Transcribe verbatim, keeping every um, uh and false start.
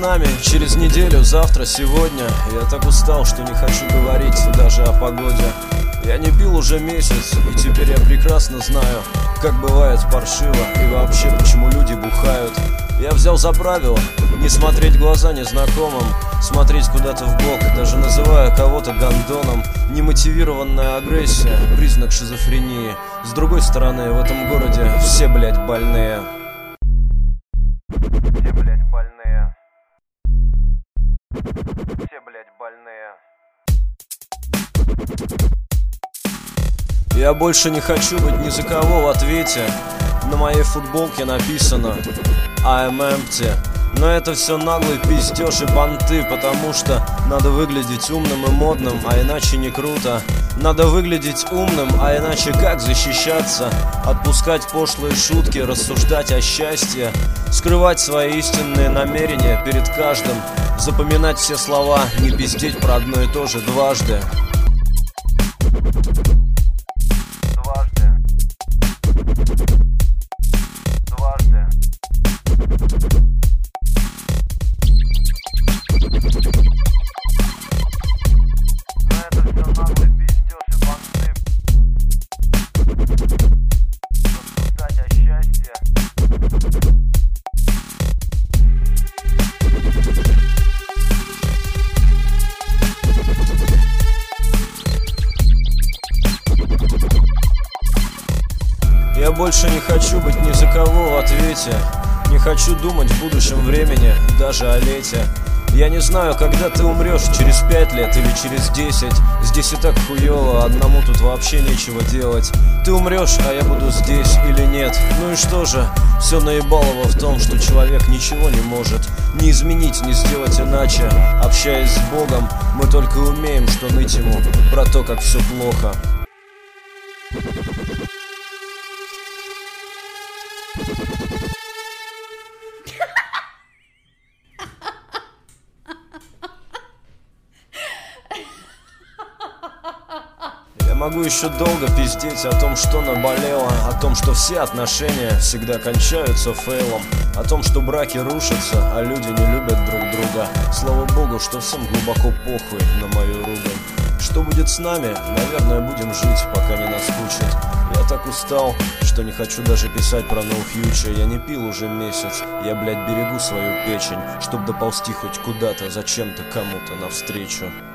нами через неделю, завтра, сегодня? Я так устал, что не хочу говорить даже о погоде. Я не пил уже месяц, и теперь я прекрасно знаю, как бывает паршиво и вообще, почему люди бухают. Я взял за правило не смотреть в глаза незнакомым, смотреть куда-то в бок, даже называя кого-то гондоном. Немотивированная агрессия — признак шизофрении. С другой стороны, в этом городе все, блядь, больные. Все, блядь, больные. Все, блядь, больные. Я больше не хочу быть ни за кого в ответе. На моей футболке написано I am empty. Но это все наглый пиздеж и понты, потому что надо выглядеть умным и модным, а иначе не круто. Надо выглядеть умным, а иначе как защищаться? Отпускать пошлые шутки, рассуждать о счастье, скрывать свои истинные намерения перед каждым, запоминать все слова, не пиздеть про одно и то же дважды. Я больше не хочу быть ни за кого в ответе. Не хочу думать в будущем времени, даже о лете. Я не знаю, когда ты умрешь, через пять лет или через десять. Здесь и так хуёво, одному тут вообще нечего делать. Ты умрешь, а я буду здесь или нет? Ну и что же? Все наебалово в том, что человек ничего не может ни изменить, ни сделать иначе. Общаясь с Богом, мы только умеем, что ныть ему про то, как все плохо. Я могу еще долго пиздеть о том, что наболело, о том, что все отношения всегда кончаются фейлом, о том, что браки рушатся, а люди не любят друг друга. Слава богу, что всем глубоко похуй на мою ругань. Что будет с нами? Наверное, будем жить, пока не наскучит. Я так устал, что не хочу даже писать про No Future. Я не пил уже месяц, я, блядь, берегу свою печень, чтоб доползти хоть куда-то, зачем-то кому-то навстречу.